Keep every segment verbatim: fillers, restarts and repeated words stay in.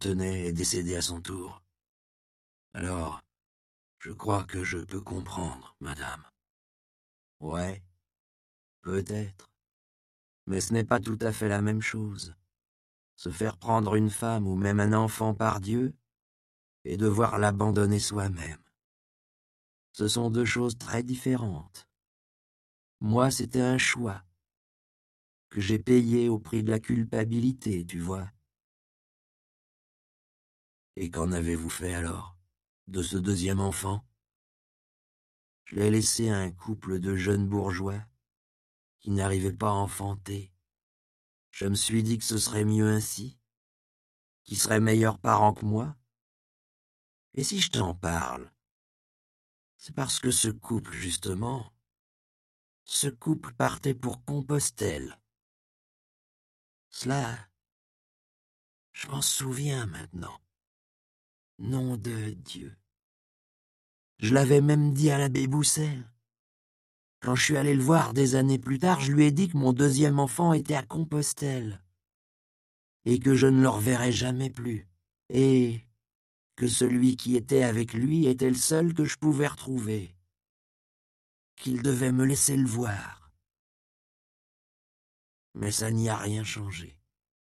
m'appartenait est décédé à son tour. Alors, je crois que je peux comprendre, madame. Ouais, peut-être. Mais ce n'est pas tout à fait la même chose. Se faire prendre une femme ou même un enfant par Dieu et devoir l'abandonner soi-même. Ce sont deux choses très différentes. Moi, c'était un choix que j'ai payé au prix de la culpabilité, tu vois. Et qu'en avez-vous fait alors, de ce deuxième enfant? Je l'ai laissé à un couple de jeunes bourgeois qui n'arrivaient pas à enfanter. Je me suis dit que ce serait mieux ainsi, qu'ils seraient meilleurs parents que moi. Et si je t'en parle, c'est parce que ce couple, justement, ce couple partait pour Compostelle. Cela, je m'en souviens maintenant. Nom de Dieu. Je l'avais même dit à l'abbé Boussel. Quand je suis allé le voir des années plus tard, je lui ai dit que mon deuxième enfant était à Compostelle, et que je ne le reverrais jamais plus, et que celui qui était avec lui était le seul que je pouvais retrouver, qu'il devait me laisser le voir. Mais ça n'y a rien changé.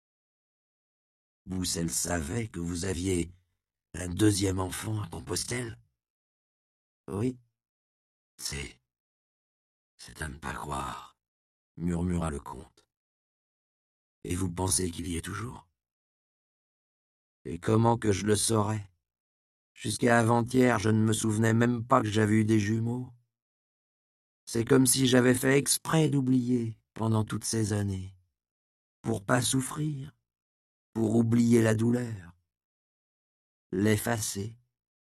Boussel savait que vous aviez un deuxième enfant à Compostelle? Oui, c'est... c'est à ne pas croire, murmura le comte. Et vous pensez qu'il y est toujours? Et comment que je le saurais? Jusqu'à avant-hier, je ne me souvenais même pas que j'avais eu des jumeaux. C'est comme si j'avais fait exprès d'oublier pendant toutes ces années, pour pas souffrir, pour oublier la douleur, l'effacer.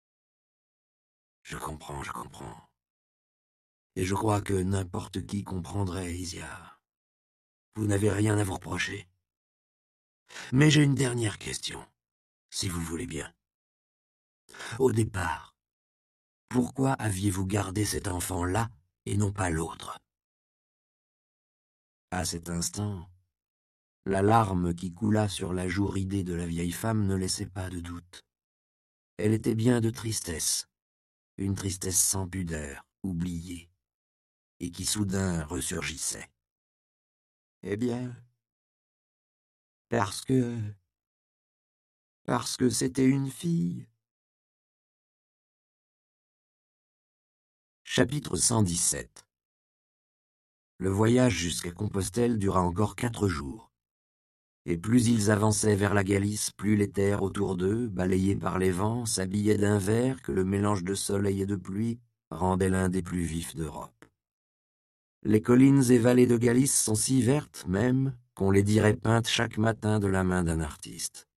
Je comprends, je comprends. Et je crois que n'importe qui comprendrait, Isia. Vous n'avez rien à vous reprocher. Mais j'ai une dernière question, si vous voulez bien. Au départ, pourquoi aviez-vous gardé cet enfant-là et non pas l'autre? À cet instant, la larme qui coula sur la joue ridée de la vieille femme ne laissait pas de doute. Elle était bien de tristesse, une tristesse sans pudeur, oubliée, et qui soudain ressurgissait. Eh bien, parce que... parce que c'était une fille. Chapitre cent dix-sept. Le voyage jusqu'à Compostelle dura encore quatre jours. Et plus ils avançaient vers la Galice, plus les terres autour d'eux, balayées par les vents, s'habillaient d'un vert que le mélange de soleil et de pluie rendait l'un des plus vifs d'Europe. Les collines et vallées de Galice sont si vertes, même, qu'on les dirait peintes chaque matin de la main d'un artiste.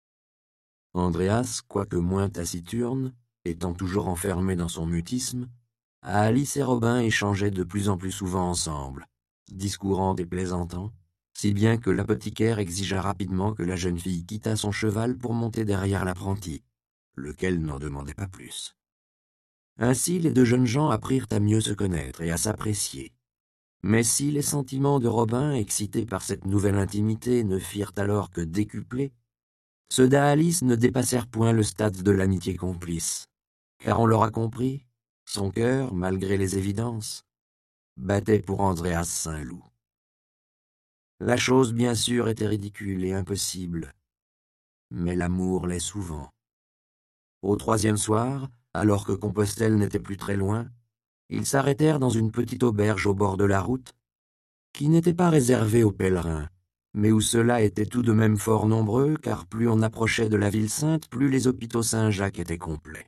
Andreas, quoique moins taciturne, étant toujours enfermé dans son mutisme, Alice et Robin échangeaient de plus en plus souvent ensemble, discourant et plaisantant, si bien que l'apothicaire exigea rapidement que la jeune fille quittât son cheval pour monter derrière l'apprenti, lequel n'en demandait pas plus. Ainsi les deux jeunes gens apprirent à mieux se connaître et à s'apprécier. Mais si les sentiments de Robin, excités par cette nouvelle intimité, ne firent alors que décupler, ceux d'Alice ne dépassèrent point le stade de l'amitié complice, car on l'aura compris, son cœur, malgré les évidences, battait pour Andreas Saint-Loup. La chose, bien sûr, était ridicule et impossible, mais l'amour l'est souvent. Au troisième soir, alors que Compostelle n'était plus très loin, ils s'arrêtèrent dans une petite auberge au bord de la route, qui n'était pas réservée aux pèlerins, mais où ceux-là étaient tout de même fort nombreux, car plus on approchait de la ville sainte, plus les hôpitaux Saint-Jacques étaient complets.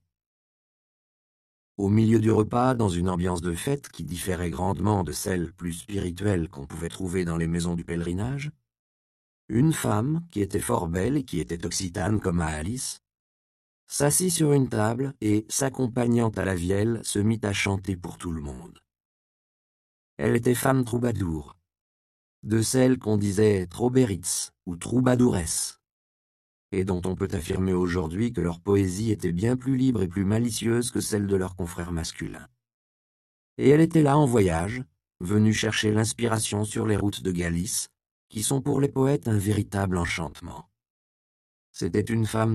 Au milieu du repas, dans une ambiance de fête qui différait grandement de celle plus spirituelle qu'on pouvait trouver dans les maisons du pèlerinage, une femme, qui était fort belle et qui était occitane comme à Alice, s'assit sur une table et, s'accompagnant à la vielle, se mit à chanter pour tout le monde. Elle était femme troubadour, de celles qu'on disait troubéritz ou troubadouresses, et dont on peut affirmer aujourd'hui que leur poésie était bien plus libre et plus malicieuse que celle de leurs confrères masculins. Et elle était là en voyage, venue chercher l'inspiration sur les routes de Galice, qui sont pour les poètes un véritable enchantement. C'était une femme